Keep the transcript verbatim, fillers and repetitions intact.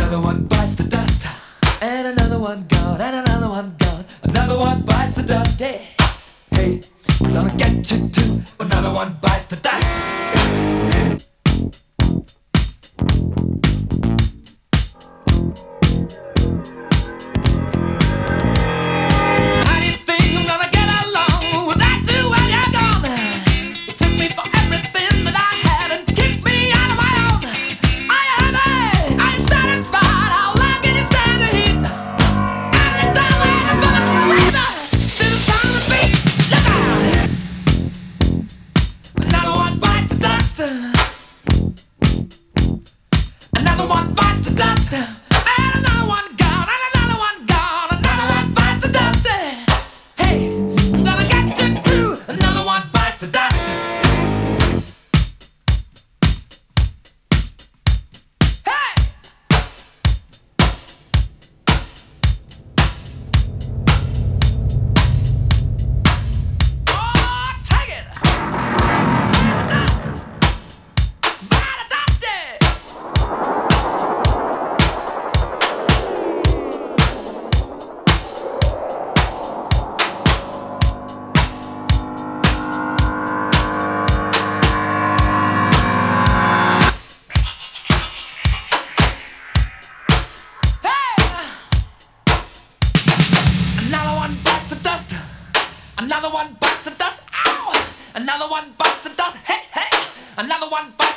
Another one bites the dust, and another one gone, and another one gone. Another one bites the dust. Hey, hey, I'm gonna get you too. Another one bites the dust. How do you think I'm gonna get along without you while you're gone? You took me for everything that I had and kicked me out of my own. Are you happy? Are you satisfied? How long can you stand the heat? Out of the door and the bullets razor to the sound of the beat. Look out! Another one bites the dust. Another one bites the dust. And another one gone. And another one gone. Another one bites the dust. Hey, I'm gonna get you too. Another one bites the dust. Hey! Oh, take it! Dust! By the dusty! Another one bites the dust. Another one bites the dust. Ow! Another one bites the dust. Hey, hey! Another one bites